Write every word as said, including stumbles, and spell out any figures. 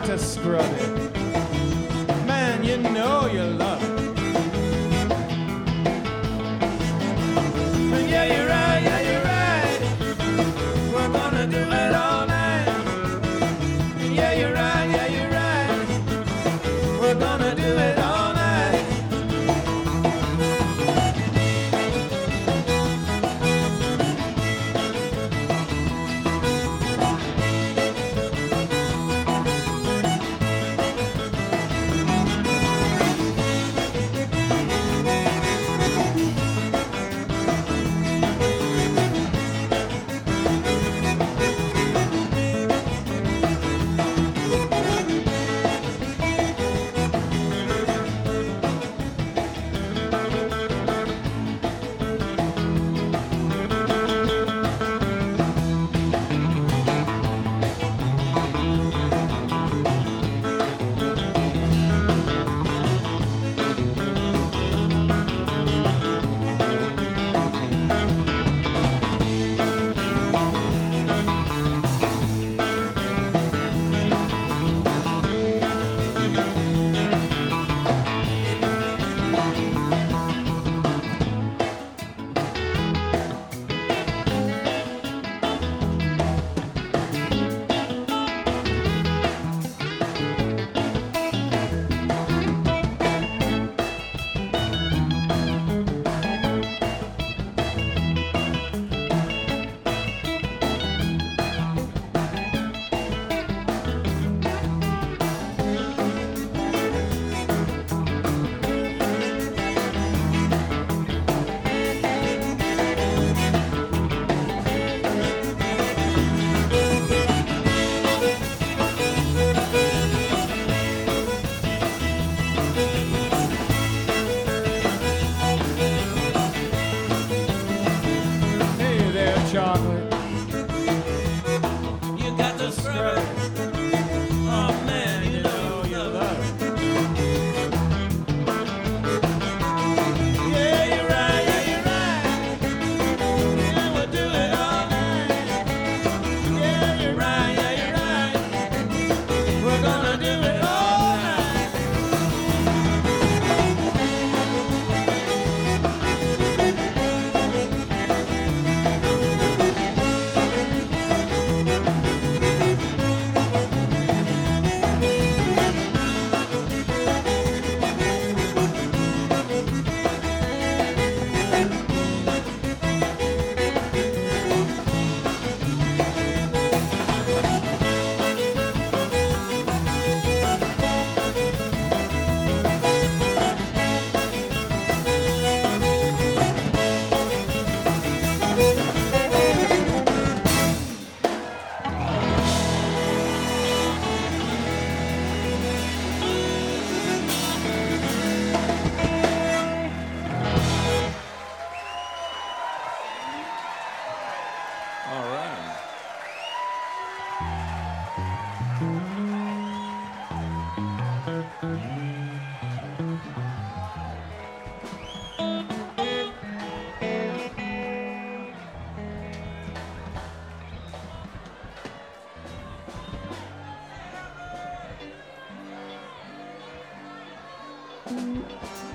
got to scrub it. Man, you know you love it. Yeah, you're right, yeah, you're right. We're gonna do it all night. Yeah, you're right, yeah, you're right. We're gonna do it all night. Chocolate, you got to scrub it. Oh man, you know you love it. Yeah, you're right, yeah, you're right. Yeah, we'll do it all night. Yeah, you're right, yeah, you're right. We're gonna do it all night. All right. Mm-hmm.